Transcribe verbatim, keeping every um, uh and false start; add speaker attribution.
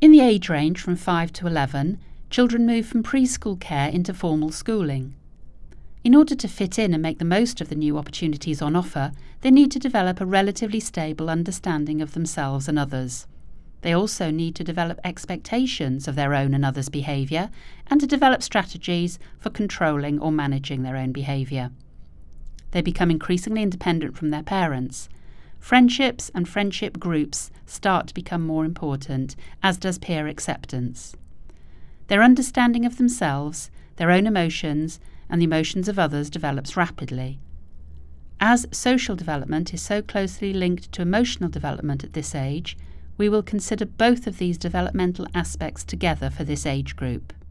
Speaker 1: In the age range from five to eleven, children move from preschool care into formal schooling. In order to fit in and make the most of the new opportunities on offer, they need to develop a relatively stable understanding of themselves and others. They also need to develop expectations of their own and others' behaviour and to develop strategies for controlling or managing their own behaviour. They become increasingly independent from their parents. Friendships and friendship groups start to become more important, as does peer acceptance. Their understanding of themselves, their own emotions, and the emotions of others develops rapidly. As social development is so closely linked to emotional development at this age, we will consider both of these developmental aspects together for this age group.